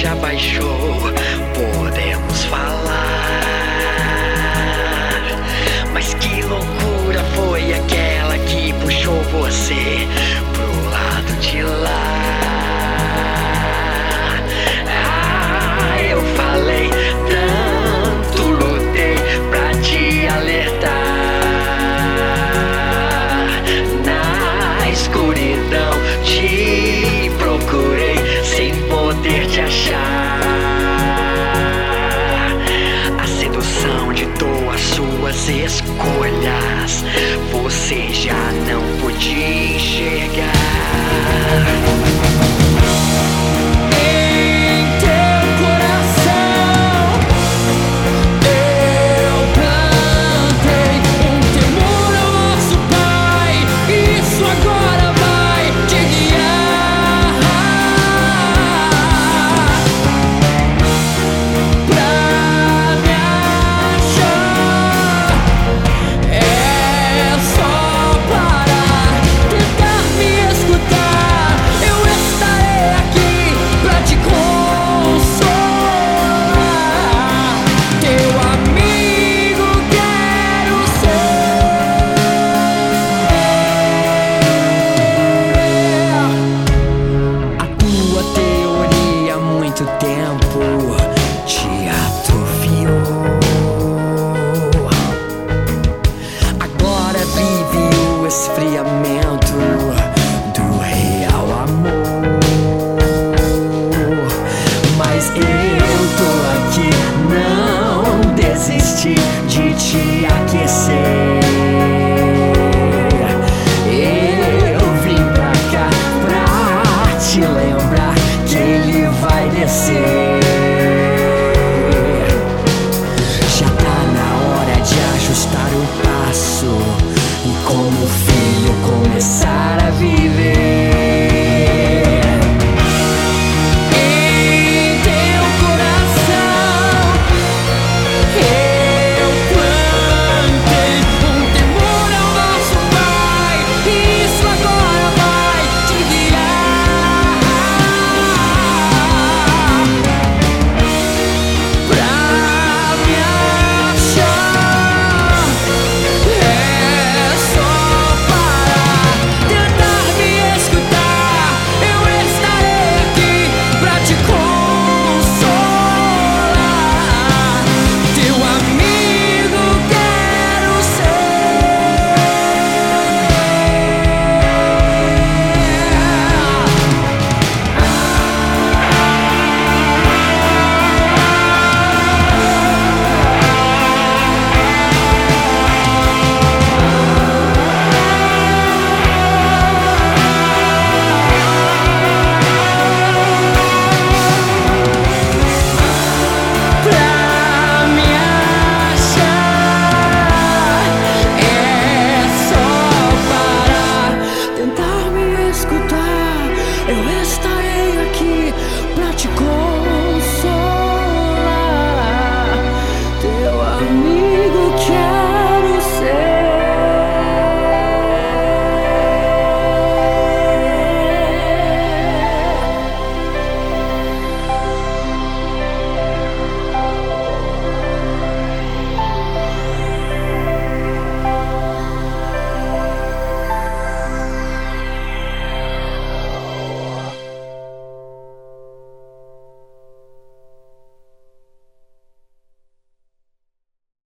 já baixou, podemos falar. Mas que loucura foi aquela que puxou você pro lado de lá? Eu falei tanto, lutei pra te alertar. Na escuridão te procurei sem poder te achar. A sedução ditou as suas escolhas, você já não podia enxergar. Tempo te atrofiou. Agora vive o esfriamento.